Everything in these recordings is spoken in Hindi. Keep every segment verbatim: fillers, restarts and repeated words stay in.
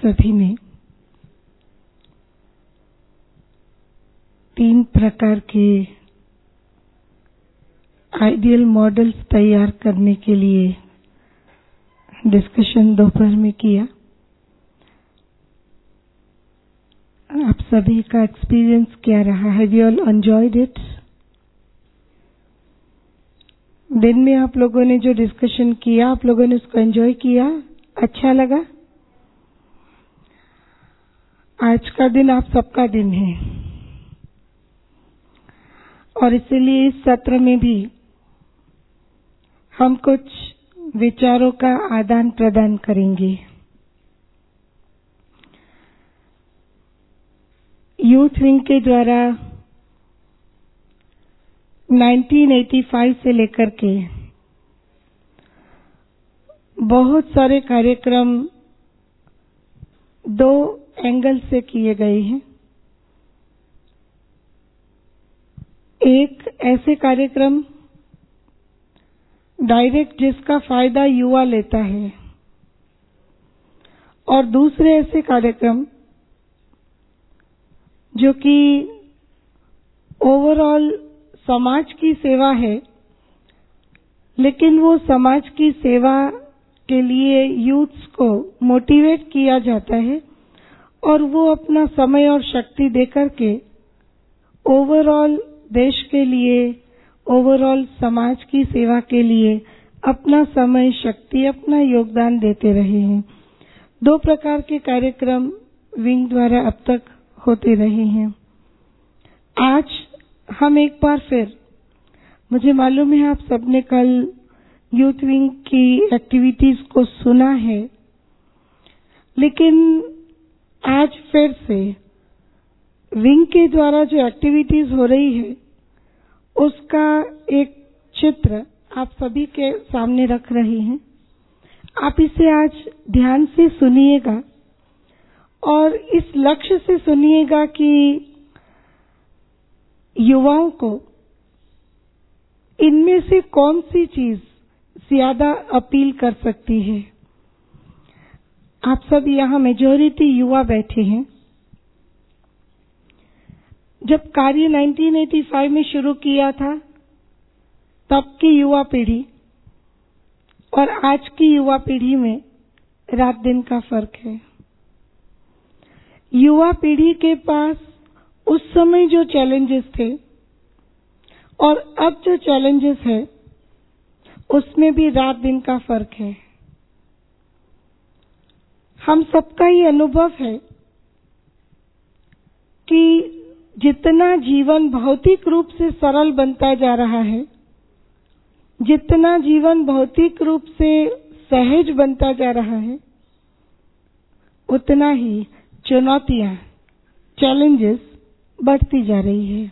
सभी ने तीन प्रकार के आइडियल मॉडल्स तैयार करने के लिए डिस्कशन दोपहर में किया। आप सभी का एक्सपीरियंस क्या रहा? Have you all enjoyed it? दिन में आप लोगों ने जो डिस्कशन किया, आप लोगों ने उसको एंजॉय किया? अच्छा लगा? आज का दिन आप सबका दिन है और इसलिए इस सत्र में भी हम कुछ विचारों का आदान प्रदान करेंगे। यूथ विंग के द्वारा उन्नीस सौ पचासी से लेकर के बहुत सारे कार्यक्रम दो एंगल से किए गए हैं। एक ऐसे कार्यक्रम डायरेक्ट जिसका फायदा युवा लेता है और दूसरे ऐसे कार्यक्रम जो कि ओवरऑल समाज की सेवा है, लेकिन वो समाज की सेवा के लिए यूथ्स को मोटिवेट किया जाता है और वो अपना समय और शक्ति देकर के ओवरऑल देश के लिए, ओवरऑल समाज की सेवा के लिए अपना समय, शक्ति, अपना योगदान देते रहे हैं। दो प्रकार के कार्यक्रम विंग द्वारा अब तक होते रहे हैं। आज हम एक बार फिर, मुझे मालूम है आप सबने कल यूथ विंग की एक्टिविटीज को सुना है, लेकिन आज फिर से विंग के द्वारा जो एक्टिविटीज हो रही है उसका एक चित्र आप सभी के सामने रख रहे हैं। आप इसे आज ध्यान से सुनिएगा और इस लक्ष्य से सुनिएगा कि युवाओं को इनमें से कौन सी चीज ज्यादा अपील कर सकती है। आप सब यहाँ मेजॉरिटी युवा बैठे हैं। जब कार्य उन्नीस सौ पचासी में शुरू किया था तब की युवा पीढ़ी और आज की युवा पीढ़ी में रात दिन का फर्क है। युवा पीढ़ी के पास उस समय जो चैलेंजेस थे और अब जो चैलेंजेस है उसमें भी रात दिन का फर्क है। हम सबका ये अनुभव है कि जितना जीवन भौतिक रूप से सरल बनता जा रहा है, जितना जीवन भौतिक रूप से सहज बनता जा रहा है, उतना ही चुनौतियां, चैलेंजेस बढ़ती जा रही है।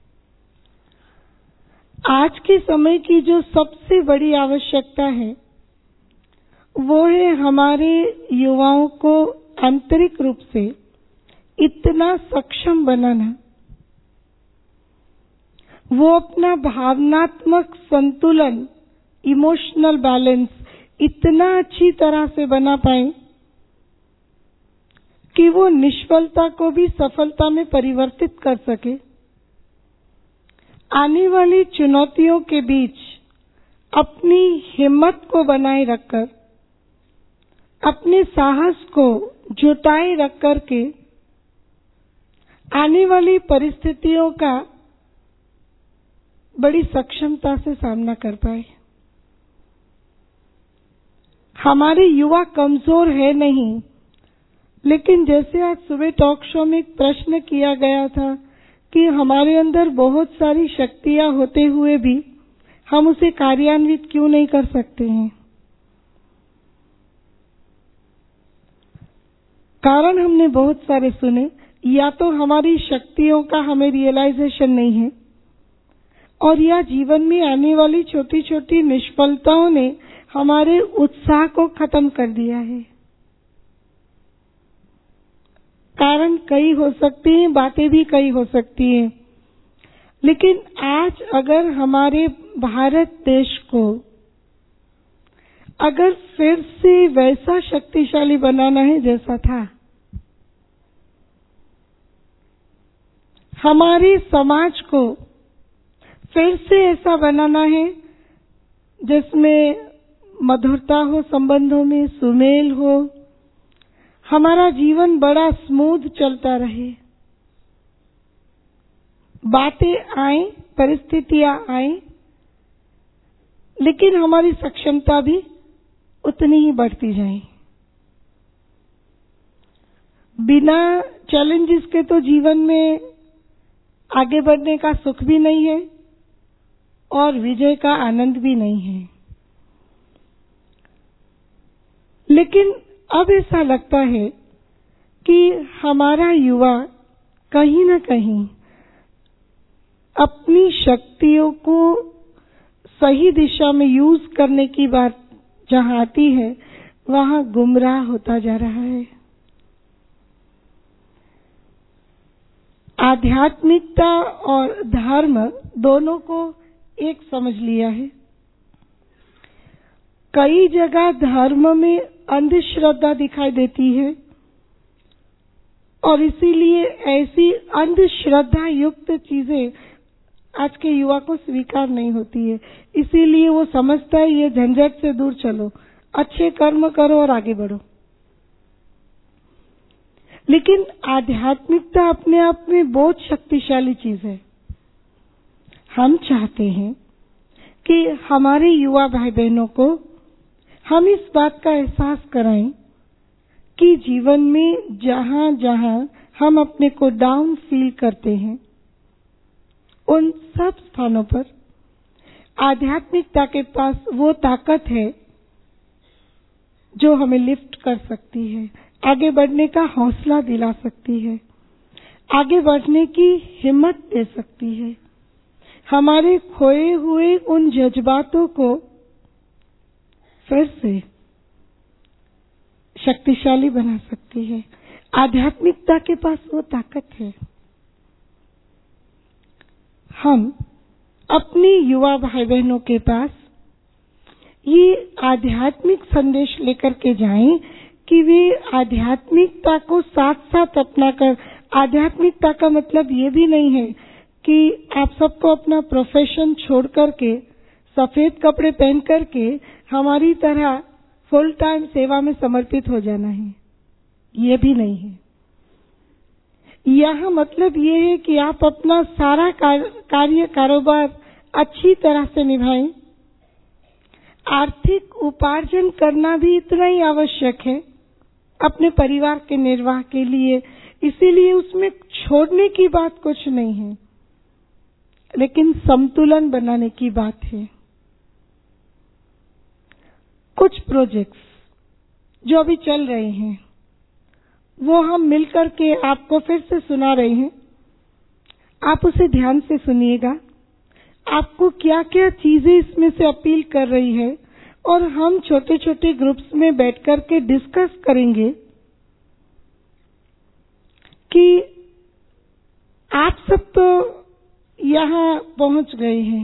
आज के समय की जो सबसे बड़ी आवश्यकता है वो है हमारे युवाओं को आंतरिक रूप से इतना सक्षम बनाना, वो अपना भावनात्मक संतुलन, इमोशनल बैलेंस इतना अच्छी तरह से बना पाए कि वो निष्फलता को भी सफलता में परिवर्तित कर सके। आने वाली चुनौतियों के बीच अपनी हिम्मत को बनाए रखकर, अपने साहस को जुटाए रख कर के आने वाली परिस्थितियों का बड़ी सक्षमता से सामना कर पाए। हमारे युवा कमजोर है नहीं, लेकिन जैसे आज सुबह टॉक शो में एक प्रश्न किया गया था कि हमारे अंदर बहुत सारी शक्तियां होते हुए भी हम उसे कार्यान्वित क्यों नहीं कर सकते हैं। कारण हमने बहुत सारे सुने, या तो हमारी शक्तियों का हमें रियलाइजेशन नहीं है और या जीवन में आने वाली छोटी छोटी निष्फलताओं ने हमारे उत्साह को खत्म कर दिया है। कारण कई हो सकते हैं, बातें भी कई हो सकती हैं, लेकिन आज अगर हमारे भारत देश को अगर फिर से वैसा शक्तिशाली बनाना है जैसा था, हमारे समाज को फिर से ऐसा बनाना है जिसमें मधुरता हो, संबंधों में सुमेल हो, हमारा जीवन बड़ा स्मूथ चलता रहे। बातें आए, परिस्थितियां आए, लेकिन हमारी सक्षमता भी उतनी ही बढ़ती जाए। बिना चैलेंजेस के तो जीवन में आगे बढ़ने का सुख भी नहीं है और विजय का आनंद भी नहीं है। लेकिन अब ऐसा लगता है कि हमारा युवा कहीं न कहीं अपनी शक्तियों को सही दिशा में यूज करने की बात जहां आती है वहां गुमराह होता जा रहा है। आध्यात्मिकता और धर्म दोनों को एक समझ लिया है। कई जगह धर्म में अंधश्रद्धा दिखाई देती है और इसीलिए ऐसी अंधश्रद्धा युक्त चीजें आज के युवा को स्वीकार नहीं होती है। इसीलिए वो समझता है ये झंझट से दूर चलो, अच्छे कर्म करो और आगे बढ़ो। लेकिन आध्यात्मिकता अपने आप में बहुत शक्तिशाली चीज है। हम चाहते हैं कि हमारे युवा भाई बहनों को हम इस बात का एहसास कराएं कि जीवन में जहां जहां हम अपने को डाउन फील करते हैं उन सब स्थानों पर आध्यात्मिकता के पास वो ताकत है जो हमें लिफ्ट कर सकती है, आगे बढ़ने का हौसला दिला सकती है, आगे बढ़ने की हिम्मत दे सकती है, हमारे खोए हुए उन जज्बातों को फिर से शक्तिशाली बना सकती है। आध्यात्मिकता के पास वो ताकत है। हम अपने युवा भाई बहनों के पास ये आध्यात्मिक संदेश लेकर के जाएं कि वे आध्यात्मिकता को साथ साथ अपनाकर, आध्यात्मिकता का मतलब ये भी नहीं है कि आप सबको अपना प्रोफेशन छोड़ करके सफेद कपड़े पहन करके हमारी तरह फुल टाइम सेवा में समर्पित हो जाना है, ये भी नहीं है। यहाँ मतलब ये है कि आप अपना सारा कार्य कारोबार अच्छी तरह से निभाएं। आर्थिक उपार्जन करना भी इतना ही आवश्यक है अपने परिवार के निर्वाह के लिए, इसीलिए उसमें छोड़ने की बात कुछ नहीं है, लेकिन संतुलन बनाने की बात है। कुछ प्रोजेक्ट्स जो अभी चल रहे हैं वो हम मिलकर के आपको फिर से सुना रहे हैं। आप उसे ध्यान से सुनिएगा, आपको क्या क्या चीजें इसमें से अपील कर रही है, और हम छोटे छोटे ग्रुप्स में बैठ कर के डिस्कस करेंगे कि आप सब तो यहाँ पहुंच गए हैं,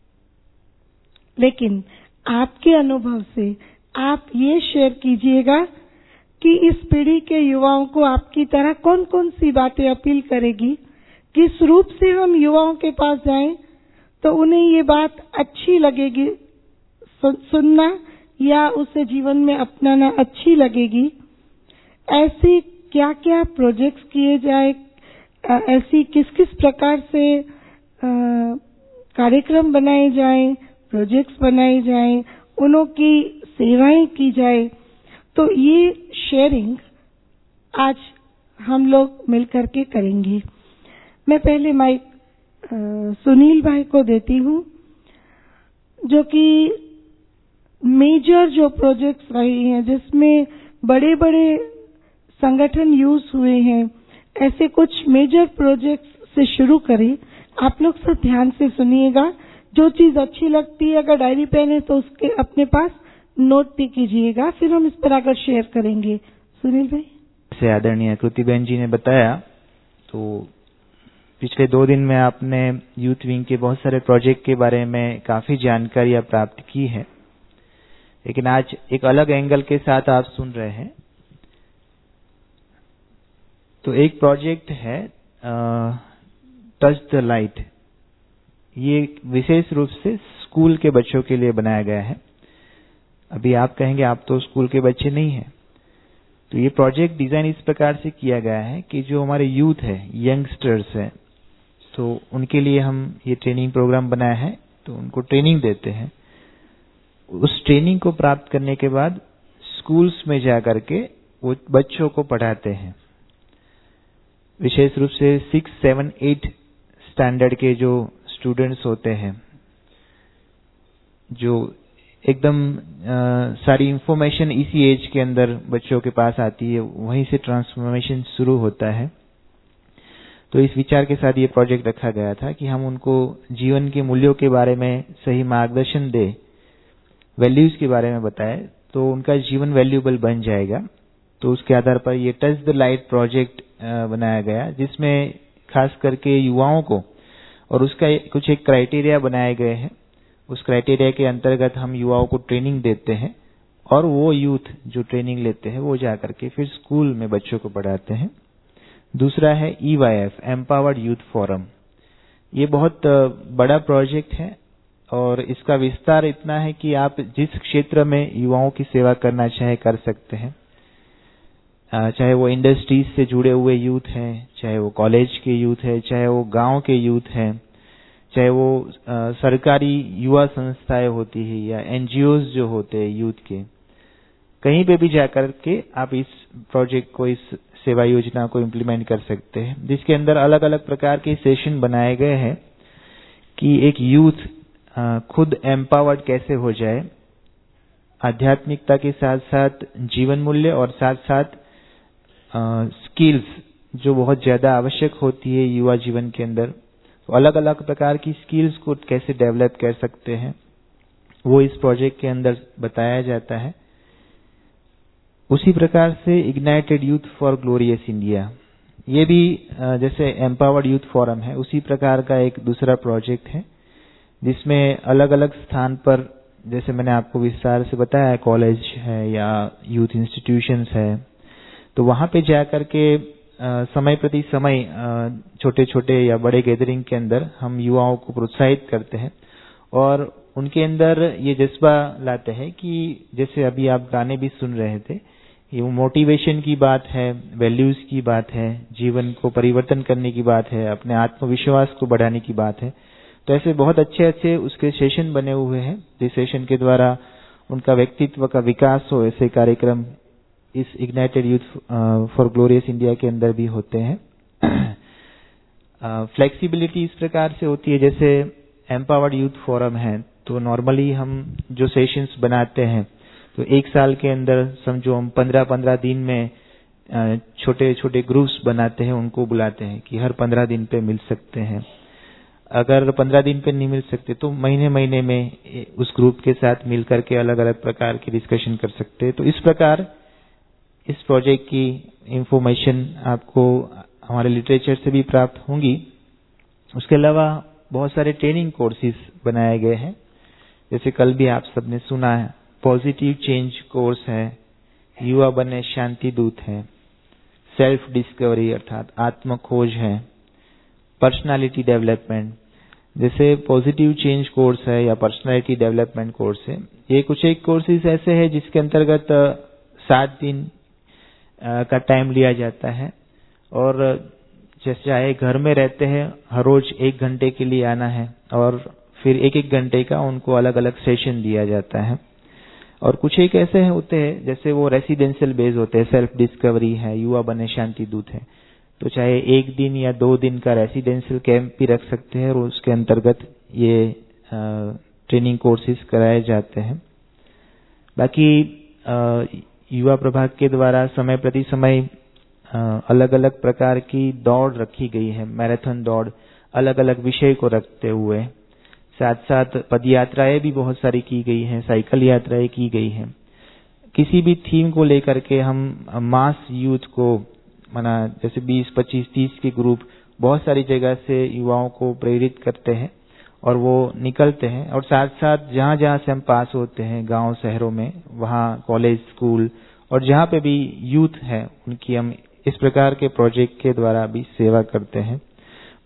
लेकिन आपके अनुभव से आप ये शेयर कीजिएगा कि इस पीढ़ी के युवाओं को आपकी तरह कौन कौन सी बातें अपील करेगी, किस रूप से हम युवाओं के पास जाएं तो उन्हें ये बात अच्छी लगेगी सुनना या उसे जीवन में अपनाना अच्छी लगेगी। ऐसे क्या क्या प्रोजेक्ट्स किए जाए, ऐसी किस किस प्रकार से कार्यक्रम बनाए जाएं, प्रोजेक्ट्स बनाए जाएं, उन्हों की सेवाएं की जाए, तो ये शेयरिंग आज हम लोग मिलकर के करेंगे। मैं पहले माइक सुनील भाई को देती हूँ, जो कि मेजर जो प्रोजेक्ट्स रहे हैं जिसमें बड़े बड़े संगठन यूज हुए हैं, ऐसे कुछ मेजर प्रोजेक्ट्स से शुरू करें। आप लोग सब ध्यान से सुनिएगा, जो चीज अच्छी लगती है अगर डायरी पेन है तो उसके अपने पास नोट भी कीजिएगा, फिर हम इस पर आकर शेयर करेंगे। सुनील भाई। से आदरणीय कृति बहन जी ने बताया, तो पिछले दो दिन में आपने यूथ विंग के बहुत सारे प्रोजेक्ट के बारे में काफी जानकारियां प्राप्त की है, लेकिन आज एक अलग एंगल के साथ आप सुन रहे हैं। तो एक प्रोजेक्ट है टच द लाइट, ये विशेष रूप से स्कूल के बच्चों के लिए बनाया गया है। अभी आप कहेंगे आप तो स्कूल के बच्चे नहीं हैं, तो ये प्रोजेक्ट डिजाइन इस प्रकार से किया गया है कि जो हमारे यूथ है, यंगस्टर्स है, तो उनके लिए हम ये ट्रेनिंग प्रोग्राम बनाया है। तो उनको ट्रेनिंग देते हैं, उस ट्रेनिंग को प्राप्त करने के बाद स्कूल्स में जाकर के वो बच्चों को पढ़ाते हैं। विशेष रूप से सिक्स सेवन एट स्टैंडर्ड के जो स्टूडेंट्स होते हैं, जो एकदम आ, सारी इंफॉर्मेशन इसी एज के अंदर बच्चों के पास आती है, वहीं से ट्रांसफॉर्मेशन शुरू होता है। तो इस विचार के साथ ये प्रोजेक्ट रखा गया था कि हम उनको जीवन के मूल्यों के बारे में सही मार्गदर्शन दे, वैल्यूज के बारे में बताए, तो उनका जीवन वैल्यूएबल बन जाएगा। तो उसके आधार पर ये टच द लाइट प्रोजेक्ट बनाया गया, जिसमें खास करके युवाओं को, और उसका कुछ एक क्राइटेरिया बनाए गए हैं। उस क्राइटेरिया के अंतर्गत हम युवाओं को ट्रेनिंग देते हैं, और वो यूथ जो ट्रेनिंग लेते हैं वो जाकर के फिर स्कूल में बच्चों को पढ़ाते हैं। दूसरा है E Y F, empowered youth forum. ये बहुत बड़ा प्रोजेक्ट है और इसका विस्तार इतना है कि आप जिस क्षेत्र में युवाओं की सेवा करना चाहे कर सकते हैं, चाहे वो इंडस्ट्रीज से जुड़े हुए यूथ हैं, चाहे वो कॉलेज के यूथ है, चाहे वो गांव के यूथ हैं, चाहे वो आ, सरकारी युवा संस्थाएं होती है या एनजीओज जो होते हैं यूथ के, कहीं पे भी जाकर के आप इस प्रोजेक्ट को, इस सेवा योजना को इम्प्लीमेंट कर सकते हैं, जिसके अंदर अलग अलग प्रकार के सेशन बनाए गए हैं कि एक यूथ खुद एम्पावर्ड कैसे हो जाए, आध्यात्मिकता के साथ साथ जीवन मूल्य और साथ साथ स्किल्स जो बहुत ज्यादा आवश्यक होती है युवा जीवन के अंदर, तो अलग अलग प्रकार की स्किल्स को कैसे डेवलप कर सकते हैं, वो इस प्रोजेक्ट के अंदर बताया जाता है। उसी प्रकार से ignited youth for glorious India, ये भी जैसे एम्पावर्ड यूथ फोरम है, उसी प्रकार का एक दूसरा प्रोजेक्ट है, जिसमें अलग अलग स्थान पर, जैसे मैंने आपको विस्तार से बताया, कॉलेज है या यूथ इंस्टीट्यूशंस है, तो वहां पे जाकर के समय प्रति समय छोटे छोटे या बड़े गैदरिंग के अंदर हम युवाओं को प्रोत्साहित करते हैं और उनके अंदर ये जज्बा लाते हैं कि जैसे अभी आप गाने भी सुन रहे थे, ये मोटिवेशन की बात है, वैल्यूज की बात है, जीवन को परिवर्तन करने की बात है, अपने आत्मविश्वास को बढ़ाने की बात है। तो ऐसे बहुत अच्छे अच्छे उसके सेशन बने हुए हैं, जिस सेशन के द्वारा उनका व्यक्तित्व का विकास हो, ऐसे कार्यक्रम इस ignited youth for glorious India के अंदर भी होते हैं। फ्लेक्सिबिलिटी इस प्रकार से होती है, जैसे एम्पावर्ड यूथ फोरम है, तो नॉर्मली हम जो सेशंस बनाते हैं, तो एक साल के अंदर समझो हम पंद्रह पंद्रह दिन में छोटे छोटे ग्रुप्स बनाते हैं, उनको बुलाते हैं कि हर पंद्रह दिन पे मिल सकते हैं। अगर पंद्रह दिन पे नहीं मिल सकते तो महीने महीने में उस ग्रुप के साथ मिलकर के अलग अलग प्रकार की डिस्कशन कर सकते हैं। तो इस प्रकार इस प्रोजेक्ट की इंफॉर्मेशन आपको हमारे लिटरेचर से भी प्राप्त होंगी। उसके अलावा बहुत सारे ट्रेनिंग कोर्सेज बनाए गए हैं, जैसे कल भी आप सबने सुना है, पॉजिटिव चेंज कोर्स है, युवा बने शांति दूत है, सेल्फ डिस्कवरी अर्थात आत्म खोज है, पर्सनालिटी डेवलपमेंट, जैसे पॉजिटिव चेंज कोर्स है या पर्सनालिटी डेवलपमेंट कोर्स है। ये कुछ एक कोर्सेज ऐसे हैं जिसके अंतर्गत सात दिन का टाइम लिया जाता है और जैसे चाहे घर में रहते हैं, हर रोज एक घंटे के लिए आना है और फिर एक एक घंटे का उनको अलग अलग सेशन दिया जाता है। और कुछ एक ऐसे होते हैं जैसे वो रेसिडेंशियल बेस होते हैं, सेल्फ डिस्कवरी है, युवा बने शांति दूत है, तो चाहे एक दिन या दो दिन का रेसिडेंशियल कैंप भी रख सकते हैं और उसके अंतर्गत ये ट्रेनिंग कोर्सेज कराए जाते हैं। बाकी युवा प्रभाग के द्वारा समय प्रति समय अलग अलग प्रकार की दौड़ रखी गई है, मैराथन दौड़, अलग अलग विषय को रखते हुए, साथ साथ पद यात्राएं भी बहुत सारी की गई हैं, साइकिल यात्राएं की गई हैं। किसी भी थीम को लेकर के हम मास यूथ को, माना जैसे बीस पच्चीस तीस के ग्रुप बहुत सारी जगह से युवाओं को प्रेरित करते हैं और वो निकलते हैं, और साथ साथ जहां जहां से हम पास होते हैं गांव शहरों में, वहां कॉलेज स्कूल और जहां पे भी यूथ है उनकी हम इस प्रकार के प्रोजेक्ट के द्वारा भी सेवा करते हैं।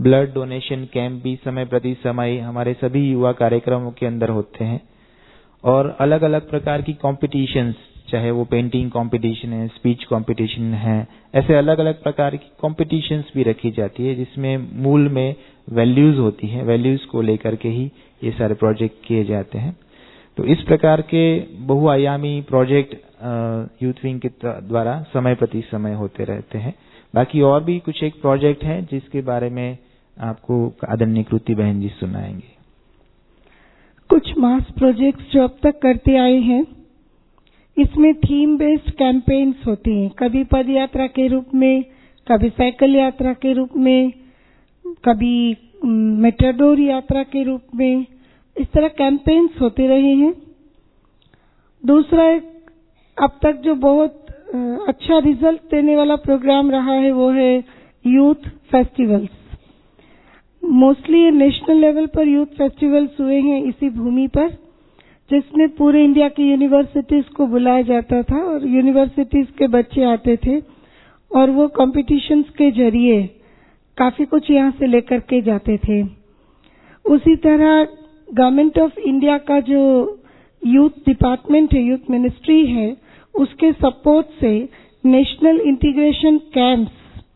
ब्लड डोनेशन कैंप भी समय प्रति समय हमारे सभी युवा कार्यक्रमों के अंदर होते हैं। और अलग अलग प्रकार की कॉम्पिटिशन्स, चाहे वो पेंटिंग कंपटीशन है, स्पीच कंपटीशन है, ऐसे अलग अलग प्रकार की कॉम्पिटिशन्स भी रखी जाती है, जिसमें मूल में वैल्यूज होती हैं। वैल्यूज को लेकर के ही ये सारे प्रोजेक्ट किए जाते हैं। तो इस प्रकार के बहुआयामी प्रोजेक्ट यूथ विंग के द्वारा समय प्रति समय होते रहते हैं। बाकी और भी कुछ एक प्रोजेक्ट है जिसके बारे में आपको आदरणीय कृति बहन जी सुनाएंगे। कुछ मास प्रोजेक्ट्स जो अब तक करते आए हैं, इसमें थीम बेस्ड कैंपेन्स होती हैं, कभी पद यात्रा के रूप में, कभी साइकिल यात्रा के रूप में, कभी मेटाडोर यात्रा के रूप में, इस तरह कैंपेन्स होते रहे हैं। दूसरा एक अब तक जो बहुत अच्छा रिजल्ट देने वाला प्रोग्राम रहा है वो है youth festivals. Mostly national level पर यूथ फेस्टिवल्स हुए हैं इसी भूमि पर, जिसमें पूरे इंडिया की यूनिवर्सिटीज को बुलाया जाता था और यूनिवर्सिटीज के बच्चे आते थे और वो कॉम्पिटिशन्स के जरिए काफी कुछ यहाँ से लेकर के जाते थे। उसी तरह गवर्नमेंट ऑफ इंडिया का जो यूथ डिपार्टमेंट है, यूथ मिनिस्ट्री है, उसके सपोर्ट से नेशनल इंटीग्रेशन कैंप्स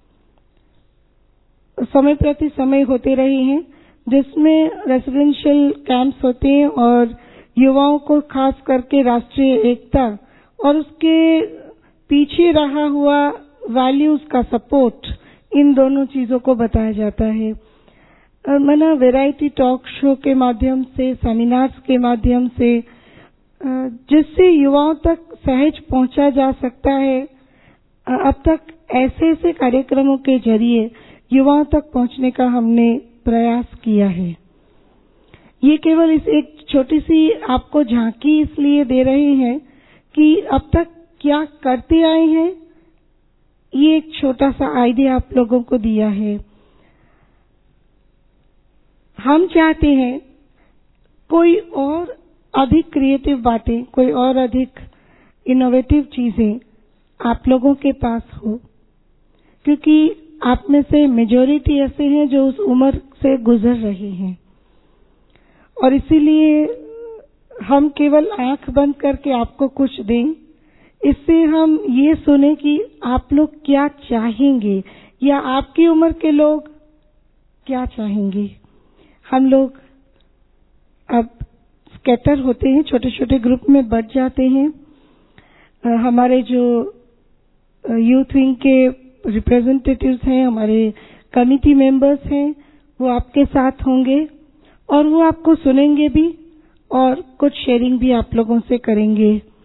समय प्रति समय होते रहे हैं, जिसमें रेसिडेंशियल कैंप्स होते हैं और युवाओं को खास करके राष्ट्रीय एकता और उसके पीछे रहा हुआ वैल्यूज का सपोर्ट, इन दोनों चीजों को बताया जाता है। मना वैरायटी टॉक शो के माध्यम से, सेमिनार्स के माध्यम से, जिससे युवाओं तक सहज पहुंचा जा सकता है। अब तक ऐसे ऐसे कार्यक्रमों के जरिए युवाओं तक पहुंचने का हमने प्रयास किया है। ये केवल इस एक छोटी सी आपको झांकी इसलिए दे रहे हैं कि अब तक क्या करते आए हैं, ये एक छोटा सा आइडिया आप लोगों को दिया है। हम चाहते हैं कोई और अधिक क्रिएटिव बातें, कोई और अधिक इनोवेटिव चीजें आप लोगों के पास हो, क्योंकि आप में से मेजॉरिटी ऐसे हैं जो उस उम्र से गुजर रहे हैं और इसीलिए हम केवल आंख बंद करके आपको कुछ दें, इससे हम ये सुने कि आप लोग क्या चाहेंगे या आपकी उम्र के लोग क्या चाहेंगे। हम लोग अब स्कैटर होते हैं, छोटे छोटे ग्रुप में बट जाते हैं। हमारे जो यूथ विंग के रिप्रेजेंटेटिव्स हैं, हमारे कमिटी मेंबर्स हैं, वो आपके साथ होंगे और वो आपको सुनेंगे भी और कुछ शेयरिंग भी आप लोगों से करेंगे।